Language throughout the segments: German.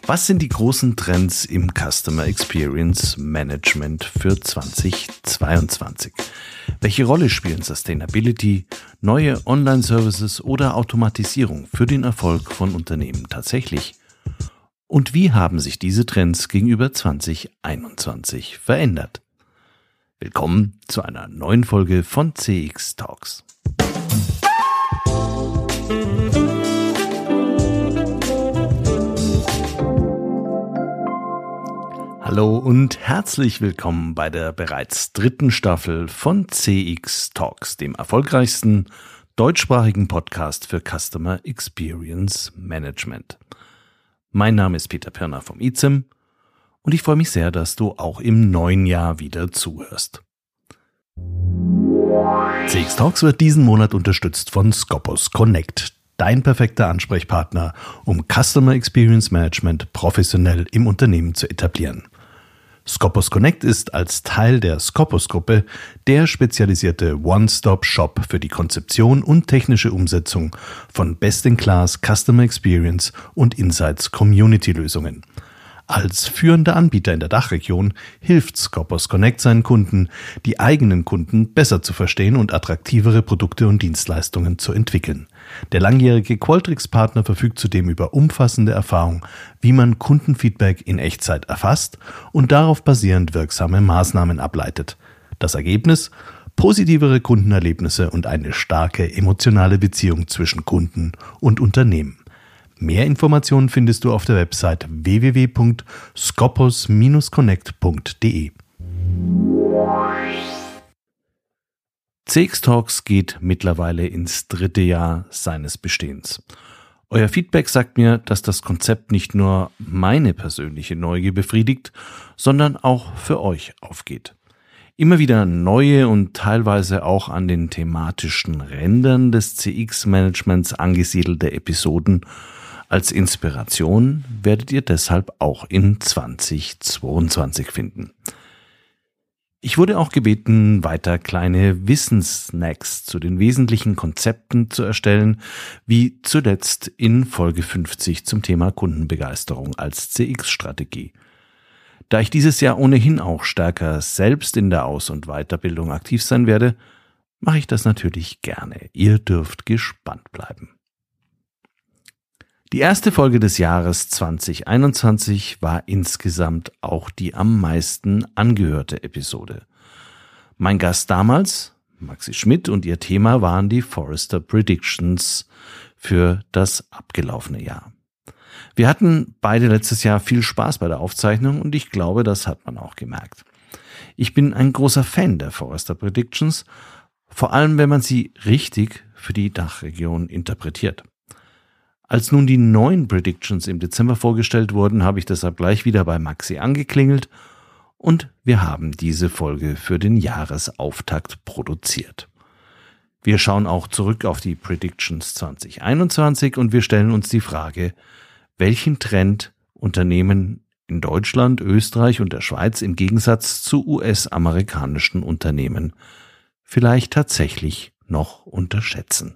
Was sind die großen Trends im Customer Experience Management für 2022? Welche Rolle spielen Sustainability, neue Online-Services oder Automatisierung für den Erfolg von Unternehmen tatsächlich? Und wie haben sich diese Trends gegenüber 2021 verändert? Willkommen zu einer neuen Folge von CX Talks. Hallo und herzlich willkommen bei der bereits 3. Staffel von CX Talks, dem erfolgreichsten deutschsprachigen Podcast für Customer Experience Management. Mein Name ist Peter Pirner vom ICIM und ich freue mich sehr, dass du auch im neuen Jahr wieder zuhörst. CX Talks wird diesen Monat unterstützt von Scopus Connect, dein perfekter Ansprechpartner, um Customer Experience Management professionell im Unternehmen zu etablieren. Scopus Connect ist als Teil der Scopus-Gruppe der spezialisierte One-Stop-Shop für die Konzeption und technische Umsetzung von Best-in-Class Customer Experience und Insights Community-Lösungen. Als führender Anbieter in der Dachregion hilft Scopus Connect seinen Kunden, die eigenen Kunden besser zu verstehen und attraktivere Produkte und Dienstleistungen zu entwickeln. Der langjährige Qualtrics-Partner verfügt zudem über umfassende Erfahrung, wie man Kundenfeedback in Echtzeit erfasst und darauf basierend wirksame Maßnahmen ableitet. Das Ergebnis? Positivere Kundenerlebnisse und eine starke emotionale Beziehung zwischen Kunden und Unternehmen. Mehr Informationen findest du auf der Website www.scopus-connect.de. CX Talks geht mittlerweile ins 3. Jahr seines Bestehens. Euer Feedback sagt mir, dass das Konzept nicht nur meine persönliche Neugier befriedigt, sondern auch für euch aufgeht. Immer wieder neue und teilweise auch an den thematischen Rändern des CX-Managements angesiedelte Episoden als Inspiration werdet ihr deshalb auch in 2022 finden. Ich wurde auch gebeten, weiter kleine Wissenssnacks zu den wesentlichen Konzepten zu erstellen, wie zuletzt in Folge 50 zum Thema Kundenbegeisterung als CX-Strategie. Da ich dieses Jahr ohnehin auch stärker selbst in der Aus- und Weiterbildung aktiv sein werde, mache ich das natürlich gerne. Ihr dürft gespannt bleiben. Die erste Folge des Jahres 2021 war insgesamt auch die am meisten angehörte Episode. Mein Gast damals, Maxi Schmidt, und ihr Thema waren die Forrester Predictions für das abgelaufene Jahr. Wir hatten beide letztes Jahr viel Spaß bei der Aufzeichnung und ich glaube, das hat man auch gemerkt. Ich bin ein großer Fan der Forrester Predictions, vor allem wenn man sie richtig für die Dachregion interpretiert. Als nun die neuen Predictions im Dezember vorgestellt wurden, habe ich deshalb gleich wieder bei Maxi angeklingelt und wir haben diese Folge für den Jahresauftakt produziert. Wir schauen auch zurück auf die Predictions 2021 und wir stellen uns die Frage, welchen Trend Unternehmen in Deutschland, Österreich und der Schweiz im Gegensatz zu US-amerikanischen Unternehmen vielleicht tatsächlich noch unterschätzen.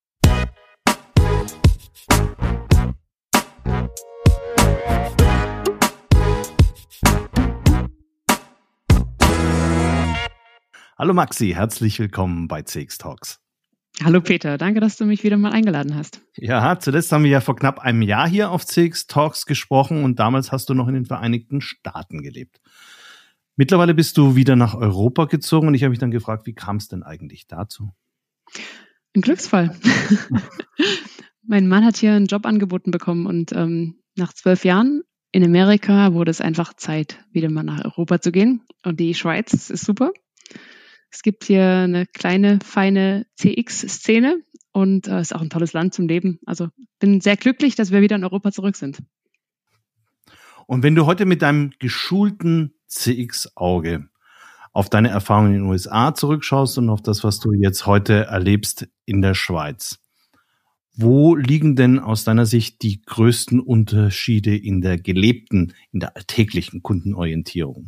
Hallo Maxi, herzlich willkommen bei CX Talks. Hallo Peter, danke, dass du mich wieder mal eingeladen hast. Ja, zuletzt haben wir ja vor knapp einem Jahr hier auf CX Talks gesprochen und damals hast du noch in den Vereinigten Staaten gelebt. Mittlerweile bist du wieder nach Europa gezogen und ich habe mich dann gefragt, wie kam es denn eigentlich dazu? Ein Glücksfall. Mein Mann hat hier einen Job angeboten bekommen und nach 12 Jahren in Amerika wurde es einfach Zeit, wieder mal nach Europa zu gehen. Und die Schweiz ist super. Es gibt hier eine kleine, feine CX-Szene und es ist auch ein tolles Land zum Leben. Also bin sehr glücklich, dass wir wieder in Europa zurück sind. Und wenn du heute mit deinem geschulten CX-Auge auf deine Erfahrungen in den USA zurückschaust und auf das, was du jetzt heute erlebst in der Schweiz, wo liegen denn aus deiner Sicht die größten Unterschiede in der gelebten, in der alltäglichen Kundenorientierung?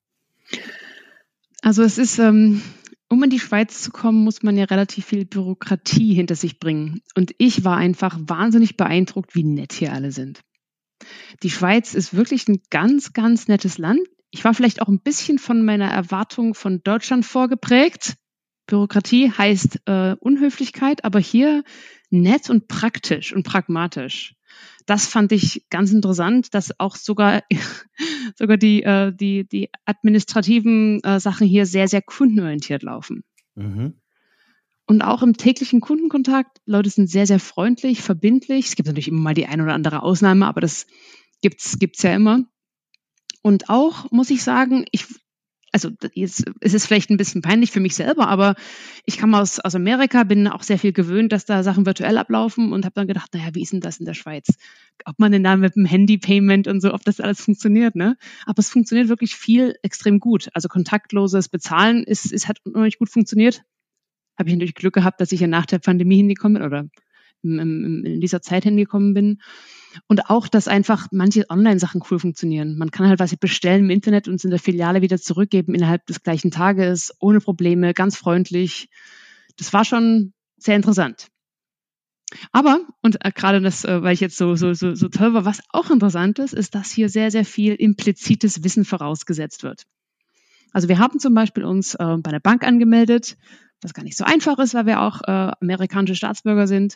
Also es ist, um in die Schweiz zu kommen, muss man ja relativ viel Bürokratie hinter sich bringen. Und ich war einfach wahnsinnig beeindruckt, wie nett hier alle sind. Die Schweiz ist wirklich ein ganz, ganz nettes Land. Ich war vielleicht auch ein bisschen von meiner Erwartung von Deutschland vorgeprägt. Bürokratie heißt Unhöflichkeit, aber hier nett und praktisch und pragmatisch. Das fand ich ganz interessant, dass auch sogar die administrativen Sachen hier sehr, sehr kundenorientiert laufen. Mhm. Und auch im täglichen Kundenkontakt, Leute sind sehr, sehr freundlich, verbindlich. Es gibt natürlich immer mal die eine oder andere Ausnahme, aber das gibt's ja immer. Und auch, muss ich sagen, also jetzt ist es vielleicht ein bisschen peinlich für mich selber, aber ich komme aus Amerika, bin auch sehr viel gewöhnt, dass da Sachen virtuell ablaufen und habe dann gedacht, naja, wie ist denn das in der Schweiz? Ob man denn da mit dem Handy-Payment und so, ob das alles funktioniert, ne? Aber es funktioniert wirklich viel extrem gut. Also kontaktloses Bezahlen hat noch nicht gut funktioniert. Habe ich natürlich Glück gehabt, dass ich ja nach der Pandemie hingekommen bin oder in dieser Zeit hingekommen bin. Und auch, dass einfach manche Online-Sachen cool funktionieren. Man kann halt was bestellen im Internet und es in der Filiale wieder zurückgeben innerhalb des gleichen Tages, ohne Probleme, ganz freundlich. Das war schon sehr interessant. Aber, und gerade das, weil ich jetzt so toll war, was auch interessant ist, dass hier sehr, sehr viel implizites Wissen vorausgesetzt wird. Also wir haben zum Beispiel uns bei der Bank angemeldet, was gar nicht so einfach ist, weil wir auch amerikanische Staatsbürger sind.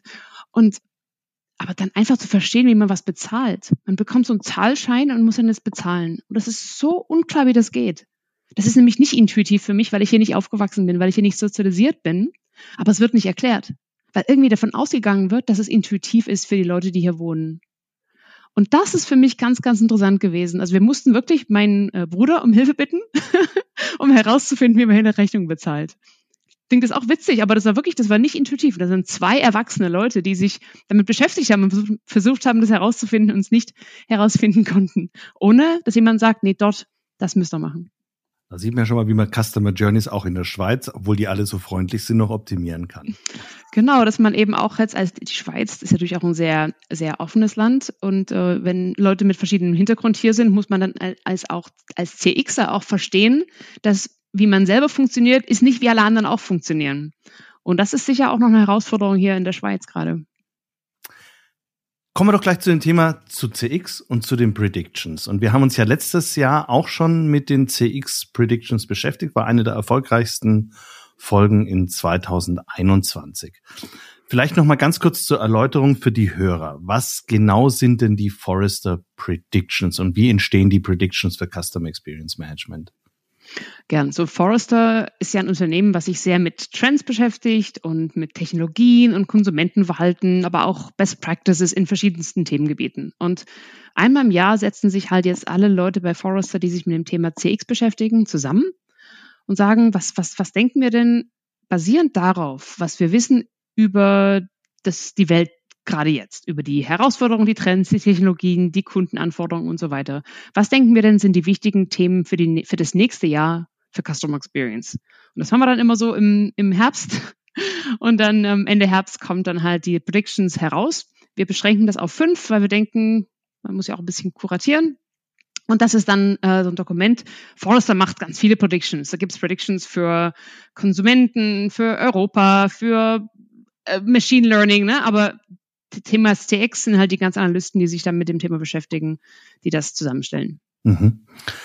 Aber dann einfach zu verstehen, wie man was bezahlt. Man bekommt so einen Zahlschein und muss dann das bezahlen. Und das ist so unklar, wie das geht. Das ist nämlich nicht intuitiv für mich, weil ich hier nicht aufgewachsen bin, weil ich hier nicht sozialisiert bin. Aber es wird nicht erklärt. Weil irgendwie davon ausgegangen wird, dass es intuitiv ist für die Leute, die hier wohnen. Und das ist für mich ganz, ganz interessant gewesen. Also wir mussten wirklich meinen Bruder um Hilfe bitten, um herauszufinden, wie man hier eine Rechnung bezahlt. Ich denke, das ist auch witzig, aber das war nicht intuitiv. Das sind 2 erwachsene Leute, die sich damit beschäftigt haben und versucht haben, das herauszufinden und es nicht herausfinden konnten. Ohne, dass jemand sagt, nee, das müsst ihr machen. Da sieht man ja schon mal, wie man Customer Journeys auch in der Schweiz, obwohl die alle so freundlich sind, noch optimieren kann. Genau, dass man eben auch jetzt, als die Schweiz ist natürlich auch ein sehr, sehr offenes Land und wenn Leute mit verschiedenem Hintergrund hier sind, muss man dann als CXer auch verstehen, dass wie man selber funktioniert, ist nicht wie alle anderen auch funktionieren. Und das ist sicher auch noch eine Herausforderung hier in der Schweiz gerade. Kommen wir doch gleich zu dem Thema zu CX und zu den Predictions. Und wir haben uns ja letztes Jahr auch schon mit den CX Predictions beschäftigt, war eine der erfolgreichsten Folgen in 2021. Vielleicht noch mal ganz kurz zur Erläuterung für die Hörer. Was genau sind denn die Forrester Predictions und wie entstehen die Predictions für Customer Experience Management? Gern. So Forrester ist ja ein Unternehmen, was sich sehr mit Trends beschäftigt und mit Technologien und Konsumentenverhalten, aber auch Best Practices in verschiedensten Themengebieten. Und einmal im Jahr setzen sich halt jetzt alle Leute bei Forrester, die sich mit dem Thema CX beschäftigen, zusammen und sagen, was denken wir denn basierend darauf, was wir wissen über die Welt gerade jetzt, über die Herausforderungen, die Trends, die Technologien, die Kundenanforderungen und so weiter. Was denken wir denn, sind die wichtigen Themen für das nächste Jahr für Customer Experience? Und das haben wir dann immer so im Herbst und dann Ende Herbst kommt dann halt die Predictions heraus. Wir beschränken das auf 5, weil wir denken, man muss ja auch ein bisschen kuratieren. Und das ist dann so ein Dokument. Forrester macht ganz viele Predictions. Da gibt es Predictions für Konsumenten, für Europa, für Machine Learning, ne? Aber Thema CX sind halt die ganzen Analysten, die sich dann mit dem Thema beschäftigen, die das zusammenstellen. Mhm.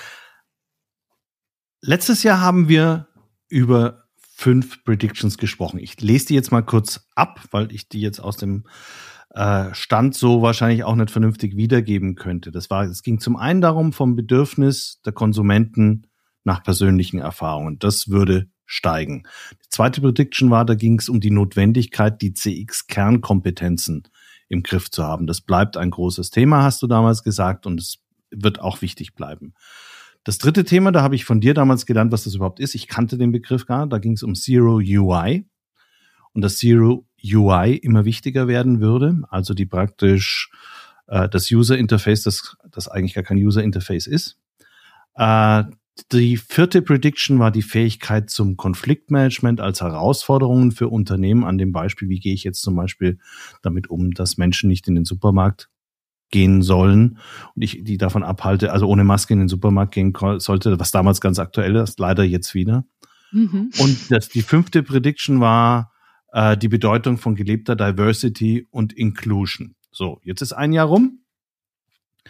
Letztes Jahr haben wir über 5 Predictions gesprochen. Ich lese die jetzt mal kurz ab, weil ich die jetzt aus dem Stand so wahrscheinlich auch nicht vernünftig wiedergeben könnte. Es ging zum einen darum, vom Bedürfnis der Konsumenten nach persönlichen Erfahrungen. Das würde steigen. Die zweite Prediction war, da ging es um die Notwendigkeit, die CX-Kernkompetenzen im Griff zu haben. Das bleibt ein großes Thema, hast du damals gesagt, und es wird auch wichtig bleiben. Das dritte Thema, da habe ich von dir damals gelernt, was das überhaupt ist. Ich kannte den Begriff gar nicht. Da ging es um Zero UI und dass Zero UI immer wichtiger werden würde. Also die praktisch das User Interface, das eigentlich gar kein User Interface ist. Die vierte Prediction war die Fähigkeit zum Konfliktmanagement als Herausforderungen für Unternehmen. An dem Beispiel, wie gehe ich jetzt zum Beispiel damit um, dass Menschen nicht in den Supermarkt gehen sollen und ich die davon abhalte, also ohne Maske in den Supermarkt gehen sollte, was damals ganz aktuell ist, leider jetzt wieder. Mhm. Und die 5. Prediction war die Bedeutung von gelebter Diversity und Inclusion. So, jetzt ist ein Jahr rum.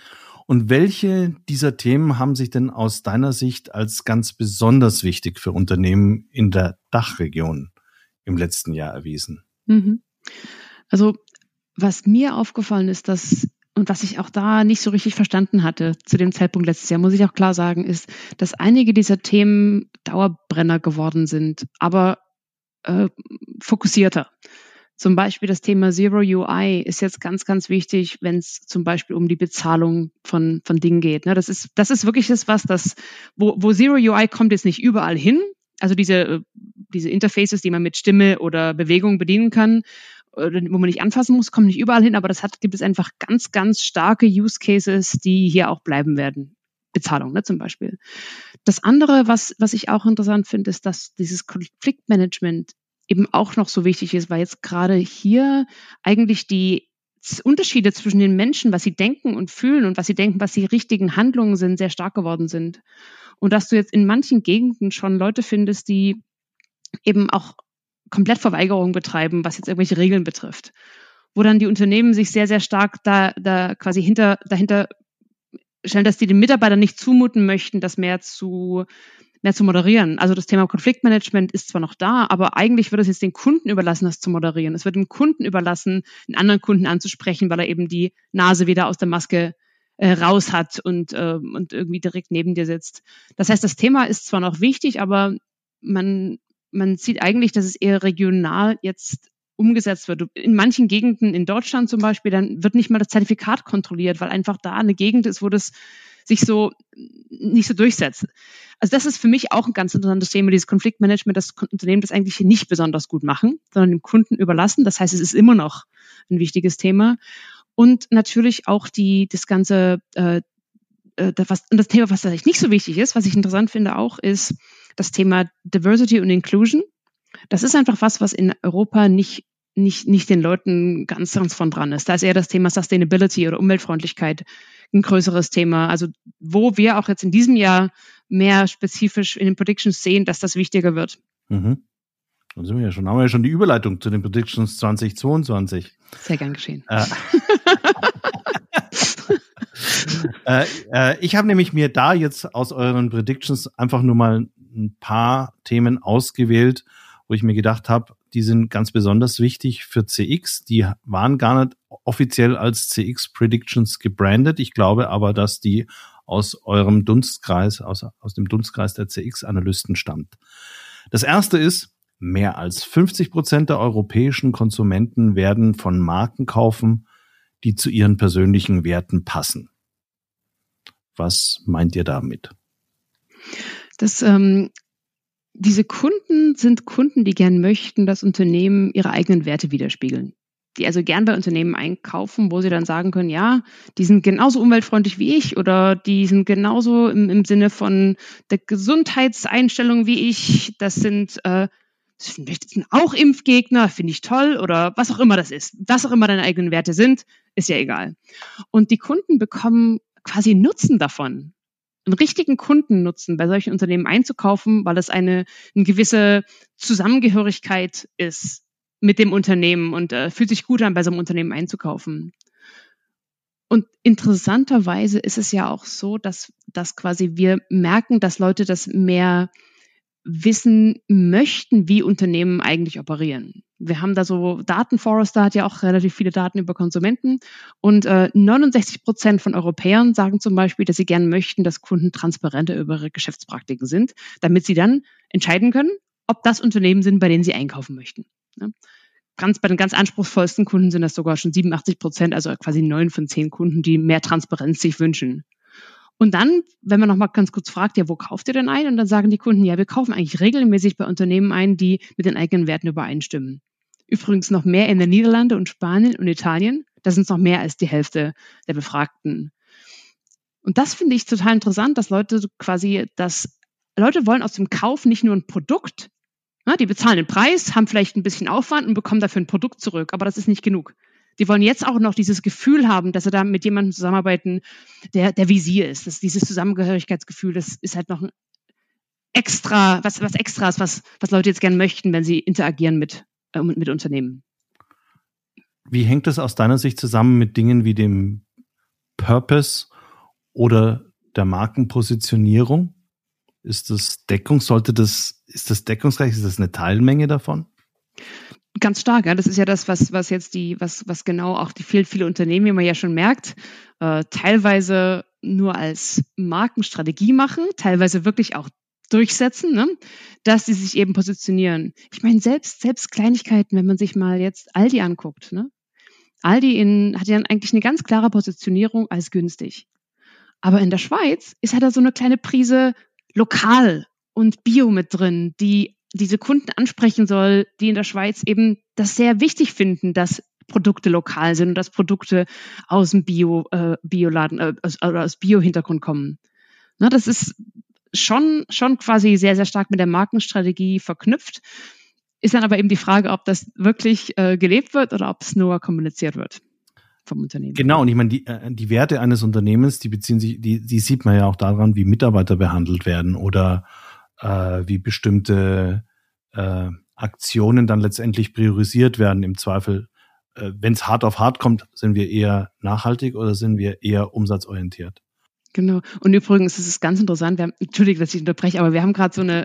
Und welche dieser Themen haben sich denn aus deiner Sicht als ganz besonders wichtig für Unternehmen in der Dachregion im letzten Jahr erwiesen? Also was mir aufgefallen ist, und was ich auch da nicht so richtig verstanden hatte zu dem Zeitpunkt letztes Jahr, muss ich auch klar sagen, ist, dass einige dieser Themen Dauerbrenner geworden sind, aber fokussierter. Zum Beispiel das Thema Zero UI ist jetzt ganz, ganz wichtig, wenn es zum Beispiel um die Bezahlung von Dingen geht. Ne? Das ist wirklich wo Zero UI kommt jetzt nicht überall hin. Also diese Interfaces, die man mit Stimme oder Bewegung bedienen kann, wo man nicht anfassen muss, kommen nicht überall hin, aber gibt es einfach ganz, ganz starke Use Cases, die hier auch bleiben werden. Bezahlung, ne, zum Beispiel. Das andere, was ich auch interessant finde, ist, dass dieses Konfliktmanagement eben auch noch so wichtig ist, weil jetzt gerade hier eigentlich die Unterschiede zwischen den Menschen, was sie denken und fühlen und was sie denken, was die richtigen Handlungen sind, sehr stark geworden sind. Und dass du jetzt in manchen Gegenden schon Leute findest, die eben auch komplett Verweigerung betreiben, was jetzt irgendwelche Regeln betrifft. Wo dann die Unternehmen sich sehr, sehr stark da quasi dahinter stellen, dass die den Mitarbeitern nicht zumuten möchten, das mehr zu moderieren. Also das Thema Konfliktmanagement ist zwar noch da, aber eigentlich wird es jetzt den Kunden überlassen, das zu moderieren. Es wird dem Kunden überlassen, einen anderen Kunden anzusprechen, weil er eben die Nase wieder aus der Maske raus hat und irgendwie direkt neben dir sitzt. Das heißt, das Thema ist zwar noch wichtig, aber man sieht eigentlich, dass es eher regional jetzt umgesetzt wird. In manchen Gegenden in Deutschland zum Beispiel, dann wird nicht mal das Zertifikat kontrolliert, weil einfach da eine Gegend ist, wo das sich nicht so durchsetzt. Also das ist für mich auch ein ganz interessantes Thema, dieses Konfliktmanagement, das Unternehmen das eigentlich hier nicht besonders gut machen, sondern dem Kunden überlassen. Das heißt, es ist immer noch ein wichtiges Thema. Und natürlich auch das Thema, was vielleicht nicht so wichtig ist, was ich interessant finde auch, ist das Thema Diversity und Inclusion. Das ist einfach was in Europa nicht den Leuten ganz, ganz von dran ist. Da ist eher das Thema Sustainability oder Umweltfreundlichkeit ein größeres Thema. Also wo wir auch jetzt in diesem Jahr mehr spezifisch in den Predictions sehen, dass das wichtiger wird. Mhm. Dann haben wir ja schon die Überleitung zu den Predictions 2022. Sehr gern geschehen. Ich habe nämlich mir da jetzt aus euren Predictions einfach nur mal ein paar Themen ausgewählt, wo ich mir gedacht habe, die sind ganz besonders wichtig für CX. Die waren gar nicht offiziell als CX Predictions gebrandet. Ich glaube aber, dass die aus eurem Dunstkreis, aus dem Dunstkreis der CX-Analysten stammt. Das erste ist, mehr als 50% der europäischen Konsumenten werden von Marken kaufen, die zu ihren persönlichen Werten passen. Was meint ihr damit? Diese Kunden sind Kunden, die gern möchten, dass Unternehmen ihre eigenen Werte widerspiegeln. Die also gern bei Unternehmen einkaufen, wo sie dann sagen können, ja, die sind genauso umweltfreundlich wie ich oder die sind genauso im Sinne von der Gesundheitseinstellung wie ich. Das sind auch Impfgegner, finde ich toll oder was auch immer das ist. Was auch immer deine eigenen Werte sind, ist ja egal. Und die Kunden bekommen quasi Nutzen davon. Einen richtigen Kundennutzen bei solchen Unternehmen einzukaufen, weil es eine gewisse Zusammengehörigkeit ist mit dem Unternehmen und fühlt sich gut an, bei so einem Unternehmen einzukaufen. Und interessanterweise ist es ja auch so, dass quasi wir merken, dass Leute das mehr wissen möchten, wie Unternehmen eigentlich operieren. Wir haben da so Daten, Forrester hat ja auch relativ viele Daten über Konsumenten und 69% von Europäern sagen zum Beispiel, dass sie gern möchten, dass Kunden transparenter über ihre Geschäftspraktiken sind, damit sie dann entscheiden können, ob das Unternehmen sind, bei denen sie einkaufen möchten. Ja. Bei den ganz anspruchsvollsten Kunden sind das sogar schon 87%, also quasi 9 von 10 Kunden, die mehr Transparenz sich wünschen. Und dann, wenn man noch mal ganz kurz fragt, ja, wo kauft ihr denn ein? Und dann sagen die Kunden, ja, wir kaufen eigentlich regelmäßig bei Unternehmen ein, die mit den eigenen Werten übereinstimmen. Übrigens noch mehr in den Niederlanden und Spanien und Italien. Da sind es noch mehr als die Hälfte der Befragten. Und das finde ich total interessant, dass Leute wollen aus dem Kauf nicht nur ein Produkt, ne, die bezahlen den Preis, haben vielleicht ein bisschen Aufwand und bekommen dafür ein Produkt zurück, aber das ist nicht genug. Die wollen jetzt auch noch dieses Gefühl haben, dass sie da mit jemandem zusammenarbeiten, der wie sie ist. Das, dieses Zusammengehörigkeitsgefühl, das ist halt noch ein was Extras, was Leute jetzt gerne möchten, wenn sie interagieren mit Unternehmen. Wie hängt das aus deiner Sicht zusammen mit Dingen wie dem Purpose oder der Markenpositionierung? Ist das deckungsgleich? Ist das eine Teilmenge davon? Ganz stark, ja. Das ist ja das, was jetzt was genau auch die viele Unternehmen, wie man ja schon merkt, teilweise nur als Markenstrategie machen, teilweise wirklich auch durchsetzen, ne? Dass sie sich eben positionieren. Ich meine, selbst Kleinigkeiten, wenn man sich mal jetzt Aldi anguckt, ne? Aldi hat ja eigentlich eine ganz klare Positionierung als günstig. Aber in der Schweiz hat da so eine kleine Prise lokal und Bio mit drin, die diese Kunden ansprechen soll, die in der Schweiz eben das sehr wichtig finden, dass Produkte lokal sind und dass Produkte aus dem Bioladen, aus Bio-Hintergrund kommen. Na, das ist schon quasi sehr, sehr stark mit der Markenstrategie verknüpft. Ist dann aber eben die Frage, ob das wirklich gelebt wird oder ob es nur kommuniziert wird vom Unternehmen. Genau, und ich meine, die Werte eines Unternehmens, die beziehen sich, die sieht man ja auch daran, wie Mitarbeiter behandelt werden oder wie bestimmte Aktionen dann letztendlich priorisiert werden. Im Zweifel, wenn es hart auf hart kommt, sind wir eher nachhaltig oder sind wir eher umsatzorientiert? Genau. Und übrigens ist es ganz interessant, Entschuldige, dass ich unterbreche, aber wir haben gerade eine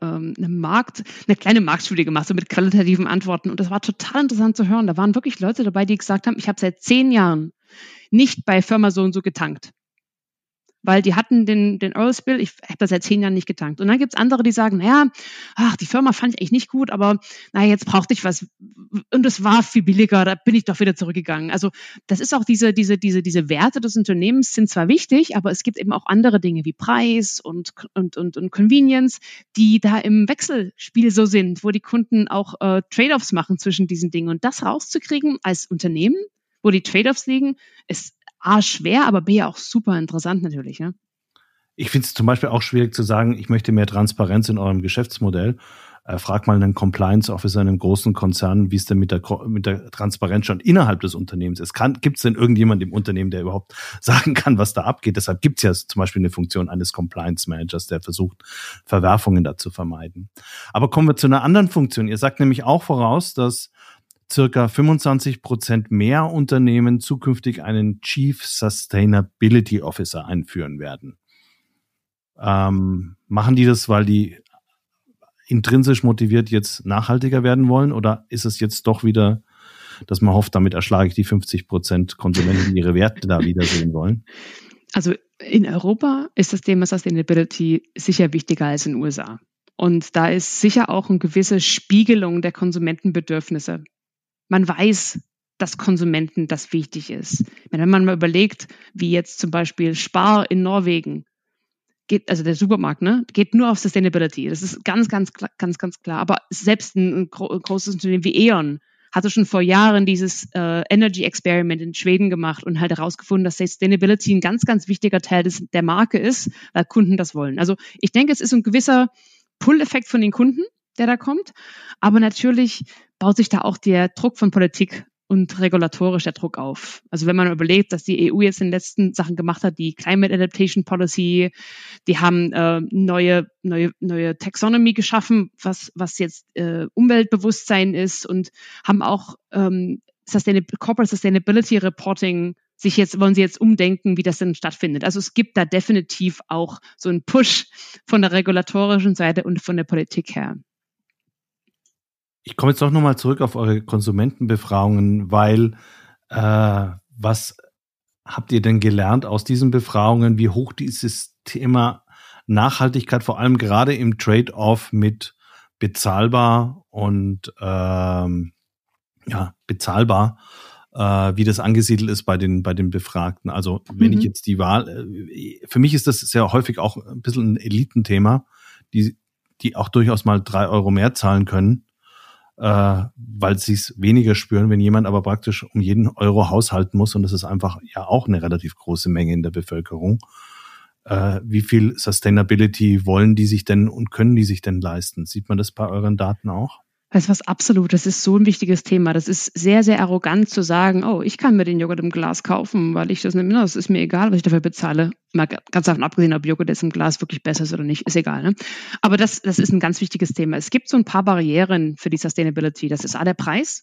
kleine Marktstudie gemacht, so mit qualitativen Antworten. Und das war total interessant zu hören. Da waren wirklich Leute dabei, die gesagt haben, ich habe seit 10 Jahren nicht bei Firma so und so getankt. Weil die hatten den Oil Spill, ich habe das seit 10 Jahren nicht getankt. Und dann gibt's andere, die sagen, die Firma fand ich eigentlich nicht gut, aber jetzt brauchte ich was. Und es war viel billiger, da bin ich doch wieder zurückgegangen. Also das ist auch diese Werte des Unternehmens sind zwar wichtig, aber es gibt eben auch andere Dinge wie Preis und Convenience, die da im Wechselspiel so sind, wo die Kunden auch Trade-offs machen zwischen diesen Dingen. Und das rauszukriegen als Unternehmen, wo die Trade-offs liegen, ist A, schwer, aber B, auch super interessant natürlich. Ne? Ich finde es zum Beispiel auch schwierig zu sagen, ich möchte mehr Transparenz in eurem Geschäftsmodell. Frag mal einen Compliance Officer in einem großen Konzern, wie es denn mit der Transparenz schon innerhalb des Unternehmens ist. Gibt es denn irgendjemand im Unternehmen, der überhaupt sagen kann, was da abgeht? Deshalb gibt es ja zum Beispiel eine Funktion eines Compliance Managers, der versucht, Verwerfungen da zu vermeiden. Aber kommen wir zu einer anderen Funktion. Ihr sagt nämlich auch voraus, dass circa 25% mehr Unternehmen zukünftig einen Chief Sustainability Officer einführen werden. Machen die das, weil die intrinsisch motiviert jetzt nachhaltiger werden wollen, oder ist es jetzt doch wieder, dass man hofft, damit erschlage ich die 50% Konsumenten, die ihre Werte da wiedersehen wollen? Also in Europa ist das Thema Sustainability sicher wichtiger als in den USA. Und da ist sicher auch eine gewisse Spiegelung der Konsumentenbedürfnisse. Man weiß, dass Konsumenten das wichtig ist. Wenn man mal überlegt, wie jetzt zum Beispiel Spar in Norwegen geht, also der Supermarkt, ne, geht nur auf Sustainability. Das ist ganz klar. Aber selbst ein großes Unternehmen wie E.ON hatte schon vor Jahren dieses Energy Experiment in Schweden gemacht und halt herausgefunden, dass Sustainability ein ganz wichtiger Teil der Marke ist, weil Kunden das wollen. Also ich denke, es ist ein gewisser Pull-Effekt von den Kunden, der da kommt. Aber natürlich baut sich da auch der Druck von Politik und regulatorisch der Druck auf. Also wenn man überlegt, dass die EU jetzt in den letzten Sachen gemacht hat, die Climate Adaptation Policy, die haben neue Taxonomy geschaffen, was jetzt Umweltbewusstsein ist, und haben auch Corporate Sustainability Reporting wollen sie jetzt umdenken, wie das denn stattfindet. Also es gibt da definitiv auch so einen Push von der regulatorischen Seite und von der Politik her. Ich komme jetzt doch nochmal zurück auf eure Konsumentenbefragungen, weil was habt ihr denn gelernt aus diesen Befragungen, wie hoch dieses Thema Nachhaltigkeit, vor allem gerade im Trade-off mit bezahlbar und bezahlbar, wie das angesiedelt ist bei den Befragten. Also wenn ich jetzt die Wahl, für mich ist das sehr häufig auch ein bisschen ein Elitenthema, die auch durchaus mal 3 Euro mehr zahlen können, weil sie es weniger spüren, wenn jemand aber praktisch um jeden Euro haushalten muss, und das ist einfach ja auch eine relativ große Menge in der Bevölkerung. Wie viel Sustainability wollen die sich denn und können die sich denn leisten? Sieht man das bei euren Daten auch? Das ist was absolut, das ist so ein wichtiges Thema. Das ist sehr, sehr arrogant zu sagen, oh, ich kann mir den Joghurt im Glas kaufen, weil ich das nicht, das ist mir egal, was ich dafür bezahle. Mal ganz davon abgesehen, ob Joghurt jetzt im Glas wirklich besser ist oder nicht, ist egal. Ne? Aber das ist ein ganz wichtiges Thema. Es gibt so ein paar Barrieren für die Sustainability. Das ist A, der Preis.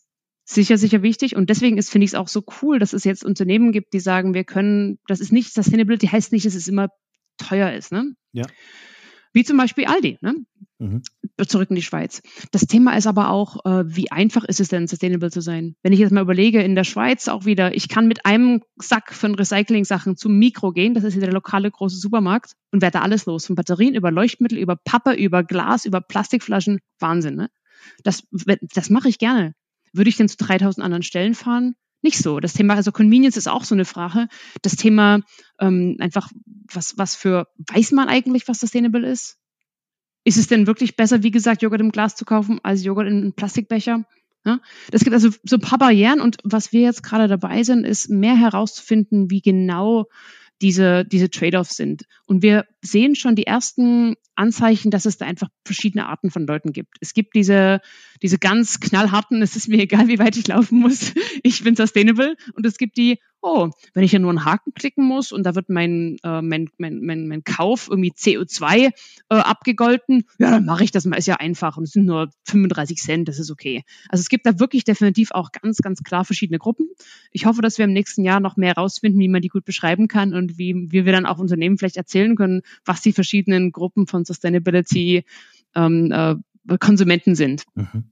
sicher wichtig. Und deswegen finde ich es auch so cool, dass es jetzt Unternehmen gibt, die sagen, Sustainability heißt nicht, dass es immer teuer ist, ne? Ja. Wie zum Beispiel Aldi, ne? Zurück in die Schweiz. Das Thema ist aber auch, wie einfach ist es denn, sustainable zu sein? Wenn ich jetzt mal überlege, in der Schweiz auch wieder, ich kann mit einem Sack von Recycling-Sachen zum Mikro gehen, das ist hier der lokale große Supermarkt, und werde da alles los. Von Batterien über Leuchtmittel, über Pappe, über Glas, über Plastikflaschen. Wahnsinn, ne? Das mache ich gerne. Würde ich denn zu 3000 anderen Stellen fahren? Nicht so. Das Thema, also Convenience ist auch so eine Frage. Das Thema einfach, weiß man eigentlich, was sustainable ist? Ist es denn wirklich besser, wie gesagt, Joghurt im Glas zu kaufen, als Joghurt in einem Plastikbecher? Ja? Es gibt also so ein paar Barrieren, und was wir jetzt gerade dabei sind, ist mehr herauszufinden, wie genau diese Trade-offs sind. Und wir sehen schon die ersten Anzeichen, dass es da einfach verschiedene Arten von Leuten gibt. Es gibt diese ganz knallharten, es ist mir egal, wie weit ich laufen muss, ich bin sustainable. Und es gibt die, wenn ich ja nur einen Haken klicken muss und da wird mein Kauf irgendwie CO2 abgegolten, ja, dann mache ich das mal, ist ja einfach und es sind nur 35 Cent, das ist okay. Also es gibt da wirklich definitiv auch ganz, ganz klar verschiedene Gruppen. Ich hoffe, dass wir im nächsten Jahr noch mehr rausfinden, wie man die gut beschreiben kann und wie wir dann auch Unternehmen vielleicht erzählen können, was die verschiedenen Gruppen von Sustainability Konsumenten sind.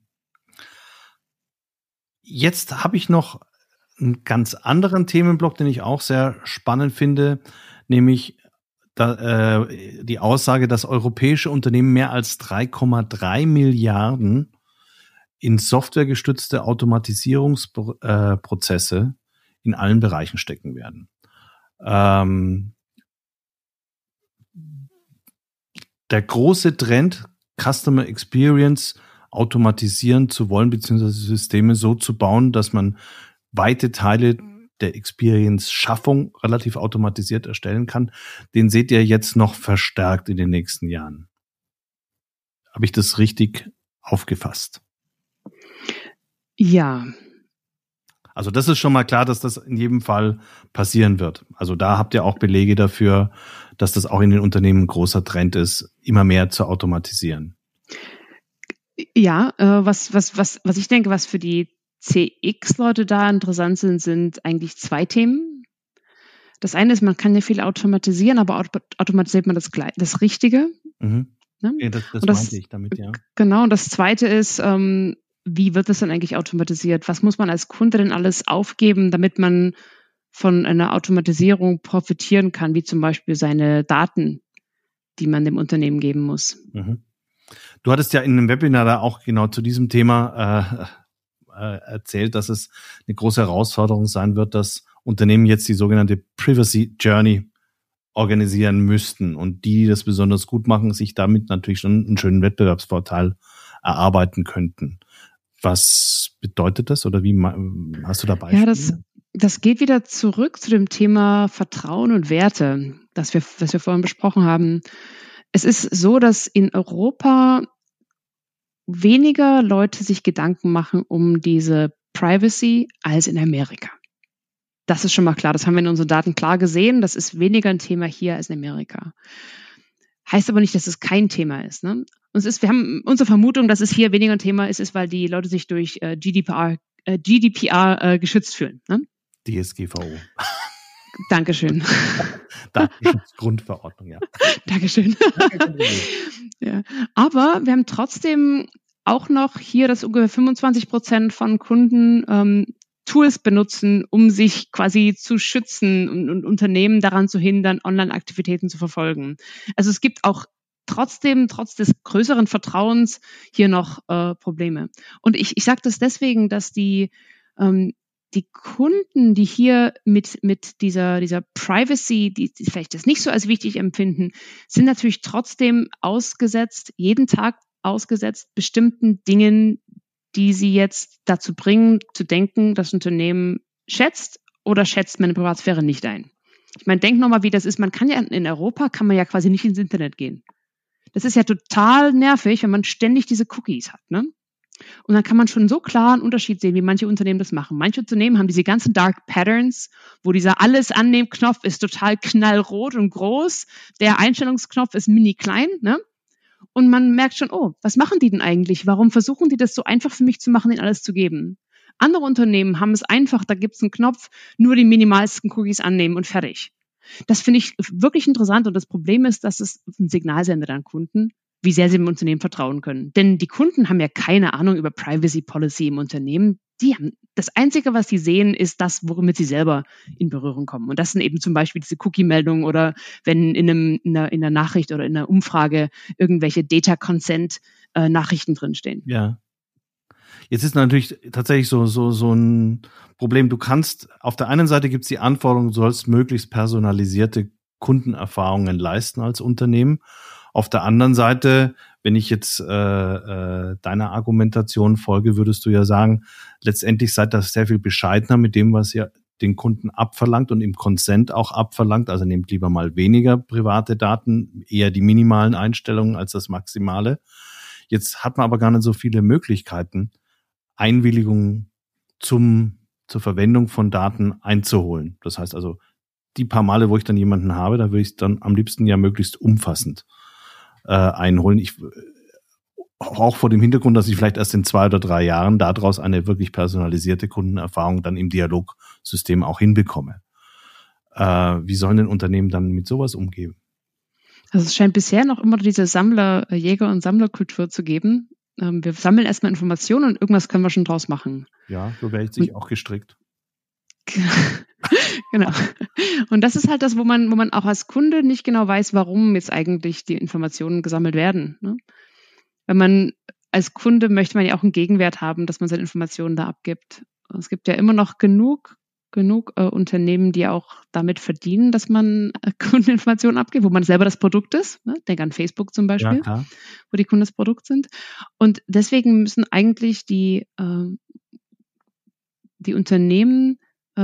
Jetzt habe ich noch einen ganz anderen Themenblock, den ich auch sehr spannend finde, nämlich die Aussage, dass europäische Unternehmen mehr als 3,3 Milliarden in softwaregestützte Automatisierungsprozesse in allen Bereichen stecken werden. Der große Trend, Customer Experience automatisieren zu wollen, beziehungsweise Systeme so zu bauen, dass man weite Teile der Experience-Schaffung relativ automatisiert erstellen kann, den seht ihr jetzt noch verstärkt in den nächsten Jahren. Habe ich das richtig aufgefasst? Ja. Also das ist schon mal klar, dass das in jedem Fall passieren wird. Also da habt ihr auch Belege dafür, dass das auch in den Unternehmen ein großer Trend ist, immer mehr zu automatisieren. Ja, was ich denke, was für die CX-Leute da interessant sind eigentlich zwei Themen. Das eine ist, man kann ja viel automatisieren, aber automatisiert man das Richtige. Mhm. Ne? Ja, das meinte ich damit, ja. Genau, und das zweite ist, wie wird das dann eigentlich automatisiert? Was muss man als Kunde denn alles aufgeben, damit man von einer Automatisierung profitieren kann, wie zum Beispiel seine Daten, die man dem Unternehmen geben muss? Mhm. Du hattest ja in einem Webinar da auch genau zu diesem Thema erzählt, dass es eine große Herausforderung sein wird, dass Unternehmen jetzt die sogenannte Privacy Journey organisieren müssten und die das besonders gut machen, sich damit natürlich schon einen schönen Wettbewerbsvorteil erarbeiten könnten. Was bedeutet das oder wie hast du da Beispiele? Ja, das geht wieder zurück zu dem Thema Vertrauen und Werte, das wir vorhin besprochen haben. Es ist so, dass in Europa weniger Leute sich Gedanken machen um diese Privacy als in Amerika. Das ist schon mal klar. Das haben wir in unseren Daten klar gesehen. Das ist weniger ein Thema hier als in Amerika. Heißt aber nicht, dass es kein Thema ist. Ne? Wir haben unsere Vermutung, dass es hier weniger ein Thema ist, weil die Leute sich durch GDPR geschützt fühlen. Ne? DSGVO. Dankeschön. Datenschutzgrundverordnung, ja. Dankeschön. Ja. Aber wir haben trotzdem auch noch hier, dass ungefähr 25% von Kunden Tools benutzen, um sich quasi zu schützen und Unternehmen daran zu hindern, Online-Aktivitäten zu verfolgen. Also es gibt auch trotz des größeren Vertrauens hier noch Probleme. Und ich sage das deswegen, dass die Kunden, die hier mit dieser Privacy, die vielleicht das nicht so als wichtig empfinden, sind natürlich trotzdem jeden Tag ausgesetzt bestimmten Dingen, die sie jetzt dazu bringen, zu denken, das Unternehmen schätzt oder schätzt meine Privatsphäre nicht ein. Ich meine, denk nochmal, wie das ist. In Europa kann man ja quasi nicht ins Internet gehen. Das ist ja total nervig, wenn man ständig diese Cookies hat, ne? Und dann kann man schon so klar einen Unterschied sehen, wie manche Unternehmen das machen. Manche Unternehmen haben diese ganzen Dark Patterns, wo dieser Alles-Annehmen-Knopf ist total knallrot und groß, der Einstellungsknopf ist mini klein, ne? Und man merkt schon, was machen die denn eigentlich? Warum versuchen die das so einfach für mich zu machen, ihnen alles zu geben? Andere Unternehmen haben es einfach, da gibt es einen Knopf, nur die minimalsten Cookies annehmen und fertig. Das finde ich wirklich interessant und das Problem ist, dass es ein Signal sendet an Kunden, wie sehr sie dem Unternehmen vertrauen können. Denn die Kunden haben ja keine Ahnung über Privacy Policy im Unternehmen. Die haben das Einzige, was sie sehen, ist das, womit sie selber in Berührung kommen. Und das sind eben zum Beispiel diese Cookie-Meldungen oder wenn in einer Nachricht oder in einer Umfrage irgendwelche Data Consent Nachrichten drinstehen. Ja. Jetzt ist natürlich tatsächlich so ein Problem. Du kannst, auf der einen Seite gibt es die Anforderung, du sollst möglichst personalisierte Kundenerfahrungen leisten als Unternehmen. Auf der anderen Seite, wenn ich jetzt deiner Argumentation folge, würdest du ja sagen, letztendlich seid ihr sehr viel bescheidener mit dem, was ihr den Kunden abverlangt und im Consent auch abverlangt. Also nehmt lieber mal weniger private Daten, eher die minimalen Einstellungen als das Maximale. Jetzt hat man aber gar nicht so viele Möglichkeiten, Einwilligungen zur Verwendung von Daten einzuholen. Das heißt also, die paar Male, wo ich dann jemanden habe, da will ich es dann am liebsten ja möglichst umfassend einholen. Auch vor dem Hintergrund, dass ich vielleicht erst in 2 oder 3 Jahren daraus eine wirklich personalisierte Kundenerfahrung dann im Dialogsystem auch hinbekomme. Wie sollen denn Unternehmen dann mit sowas umgehen? Also es scheint bisher noch immer diese Jäger- und Sammlerkultur zu geben. Wir sammeln erstmal Informationen und irgendwas können wir schon draus machen. Ja, so wäre ich sich auch gestrickt. Genau. Und das ist halt das, wo man auch als Kunde nicht genau weiß, warum jetzt eigentlich die Informationen gesammelt werden. Ne? Wenn man als Kunde möchte man ja auch einen Gegenwert haben, dass man seine Informationen da abgibt. Es gibt ja immer noch genug Unternehmen, die auch damit verdienen, dass man Kundeninformationen abgibt, wo man selber das Produkt ist. Ne? Denk an Facebook zum Beispiel, Ja, klar. wo die Kunden das Produkt sind. Und deswegen müssen eigentlich die Unternehmen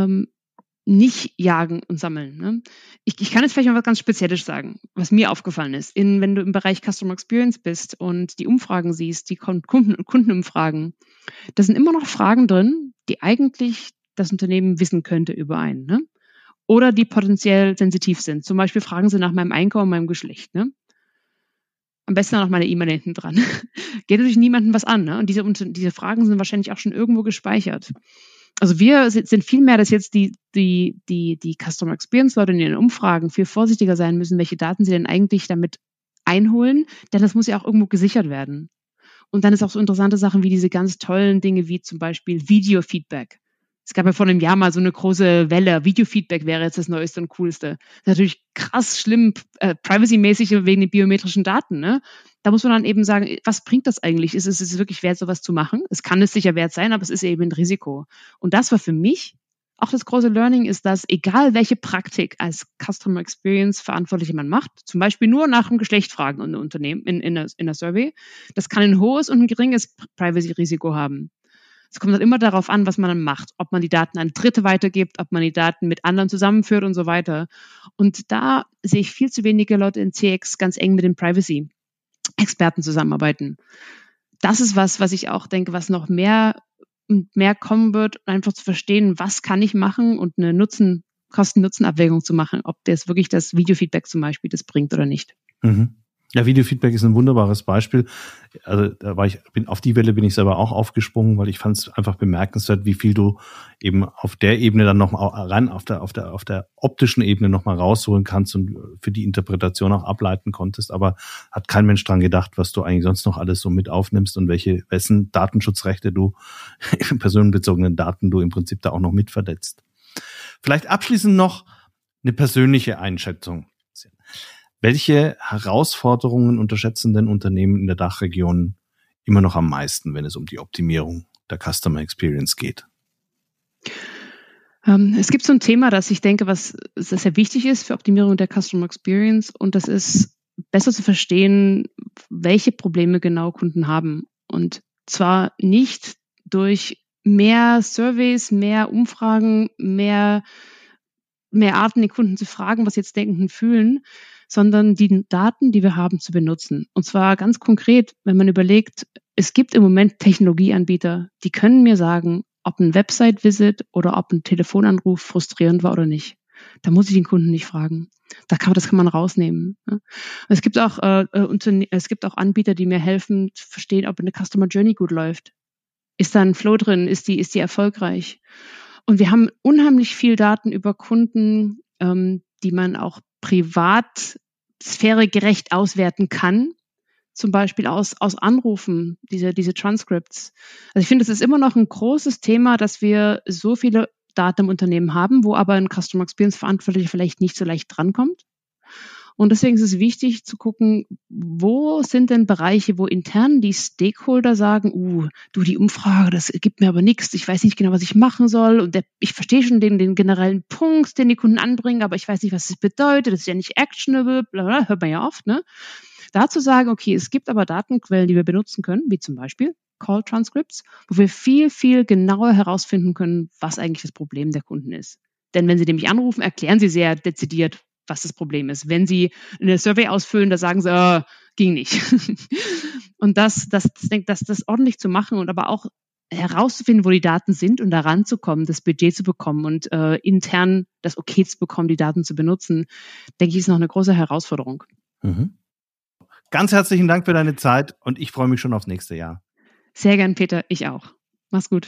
nicht jagen und sammeln. Ne? Ich kann jetzt vielleicht mal was ganz Spezielles sagen, was mir aufgefallen ist. Wenn du im Bereich Customer Experience bist und die Umfragen siehst, die Kundenumfragen, da sind immer noch Fragen drin, die eigentlich das Unternehmen wissen könnte über einen. Ne? Oder die potenziell sensitiv sind. Zum Beispiel fragen sie nach meinem Einkommen, meinem Geschlecht. Ne? Am besten noch meine E-Mail hinten dran. Geht natürlich niemandem was an. Ne? Und diese Fragen sind wahrscheinlich auch schon irgendwo gespeichert. Also wir sind viel mehr, dass jetzt die Customer Experience Leute in ihren Umfragen viel vorsichtiger sein müssen, welche Daten sie denn eigentlich damit einholen, denn das muss ja auch irgendwo gesichert werden. Und dann ist auch so interessante Sachen wie diese ganz tollen Dinge wie zum Beispiel Video-Feedback. Es gab ja vor einem Jahr mal so eine große Welle. Video-Feedback wäre jetzt das Neueste und Coolste. Das ist natürlich krass schlimm, privacy-mäßig wegen den biometrischen Daten. Ne? Da muss man dann eben sagen, was bringt das eigentlich? Ist es wirklich wert, sowas zu machen? Es kann es sicher wert sein, aber es ist eben ein Risiko. Und das war für mich auch das große Learning, ist, dass egal welche Praktik als Customer Experience Verantwortliche man macht, zum Beispiel nur nach dem Geschlecht fragen in Unternehmen, in einer Survey, das kann ein hohes und ein geringes Privacy-Risiko haben. Es kommt dann immer darauf an, was man dann macht, ob man die Daten an Dritte weitergibt, ob man die Daten mit anderen zusammenführt und so weiter. Und da sehe ich viel zu wenige Leute in CX ganz eng mit den Privacy-Experten zusammenarbeiten. Das ist was ich auch denke, was noch mehr und mehr kommen wird, einfach zu verstehen, was kann ich machen und eine Kosten-Nutzen-Abwägung zu machen, ob das wirklich das Videofeedback zum Beispiel das bringt oder nicht. Mhm. Ja, Videofeedback ist ein wunderbares Beispiel. Also auf die Welle bin ich selber auch aufgesprungen, weil ich fand es einfach bemerkenswert, wie viel du eben auf der Ebene dann nochmal ran, auf der optischen Ebene nochmal rausholen kannst und für die Interpretation auch ableiten konntest. Aber hat kein Mensch dran gedacht, was du eigentlich sonst noch alles so mit aufnimmst und wessen Datenschutzrechte du, personenbezogenen Daten du im Prinzip da auch noch mit verletzt. Vielleicht abschließend noch eine persönliche Einschätzung. Welche Herausforderungen unterschätzen denn Unternehmen in der Dachregion immer noch am meisten, wenn es um die Optimierung der Customer Experience geht? Es gibt so ein Thema, das ich denke, was sehr wichtig ist für Optimierung der Customer Experience, und das ist besser zu verstehen, welche Probleme genau Kunden haben. Und zwar nicht durch mehr Surveys, mehr Umfragen, mehr Arten, die Kunden zu fragen, was sie jetzt denken und fühlen, sondern die Daten, die wir haben, zu benutzen. Und zwar ganz konkret, wenn man überlegt, es gibt im Moment Technologieanbieter, die können mir sagen, ob ein Website-Visit oder ob ein Telefonanruf frustrierend war oder nicht. Da muss ich den Kunden nicht fragen. Das kann man rausnehmen. Es gibt auch Anbieter, die mir helfen zu verstehen, ob eine Customer Journey gut läuft. Ist da ein Flow drin? Ist die erfolgreich? Und wir haben unheimlich viel Daten über Kunden, die man auch privat sphäregerecht auswerten kann. Zum Beispiel aus Anrufen, diese Transcripts. Also ich finde, es ist immer noch ein großes Thema, dass wir so viele Daten im Unternehmen haben, wo aber ein Customer Experience Verantwortlicher vielleicht nicht so leicht drankommt. Und deswegen ist es wichtig zu gucken, wo sind denn Bereiche, wo intern die Stakeholder sagen, die Umfrage, das gibt mir aber nichts, ich weiß nicht genau, was ich machen soll und ich verstehe schon den generellen Punkt, den die Kunden anbringen, aber ich weiß nicht, was das bedeutet, das ist ja nicht actionable, bla bla, hört man ja oft, ne? Da zu sagen, okay, es gibt aber Datenquellen, die wir benutzen können, wie zum Beispiel Call Transcripts, wo wir viel, viel genauer herausfinden können, was eigentlich das Problem der Kunden ist. Denn wenn sie nämlich anrufen, erklären sie sehr dezidiert, was das Problem ist. Wenn sie eine Survey ausfüllen, da sagen sie, ging nicht. Und das ordentlich zu machen und aber auch herauszufinden, wo die Daten sind und da ranzukommen, das Budget zu bekommen und intern das Okay zu bekommen, die Daten zu benutzen, denke ich, ist noch eine große Herausforderung. Mhm. Ganz herzlichen Dank für deine Zeit und ich freue mich schon aufs nächste Jahr. Sehr gern, Peter. Ich auch. Mach's gut.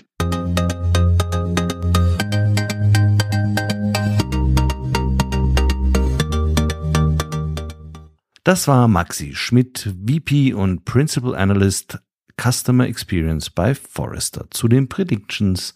Das war Maxi Schmidt, VP und Principal Analyst Customer Experience bei Forrester zu den Predictions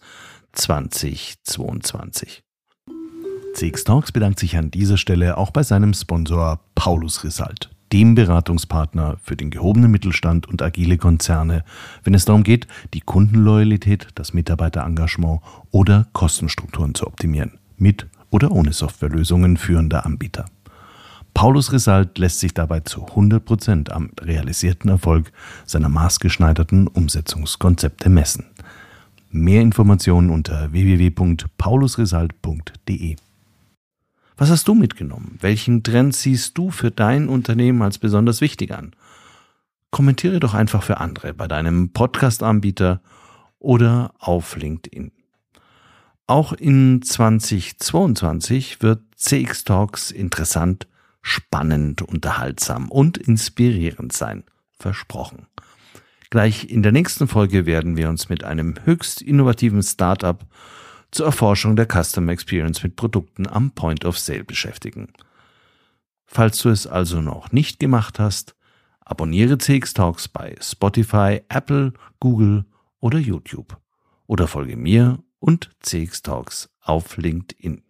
2022. CX Talks bedankt sich an dieser Stelle auch bei seinem Sponsor Paulus Result, dem Beratungspartner für den gehobenen Mittelstand und agile Konzerne, wenn es darum geht, die Kundenloyalität, das Mitarbeiterengagement oder Kostenstrukturen zu optimieren, mit oder ohne Softwarelösungen führender Anbieter. Paulus Result lässt sich dabei zu 100% am realisierten Erfolg seiner maßgeschneiderten Umsetzungskonzepte messen. Mehr Informationen unter www.paulusresult.de. Was hast du mitgenommen? Welchen Trend siehst du für dein Unternehmen als besonders wichtig an? Kommentiere doch einfach für andere bei deinem Podcast-Anbieter oder auf LinkedIn. Auch in 2022 wird CX Talks interessant, spannend, unterhaltsam und inspirierend sein. Versprochen. Gleich in der nächsten Folge werden wir uns mit einem höchst innovativen Startup zur Erforschung der Customer Experience mit Produkten am Point of Sale beschäftigen. Falls du es also noch nicht gemacht hast, abonniere CX Talks bei Spotify, Apple, Google oder YouTube oder folge mir und CX Talks auf LinkedIn.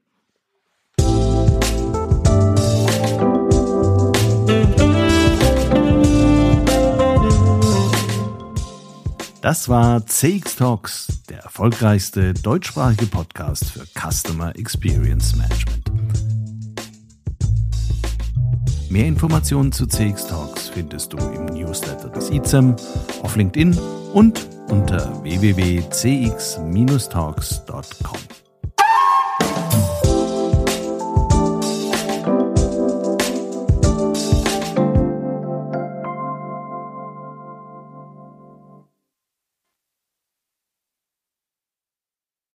Das war CX Talks, der erfolgreichste deutschsprachige Podcast für Customer Experience Management. Mehr Informationen zu CX Talks findest du im Newsletter des ICEM, auf LinkedIn und unter www.cx-talks.com.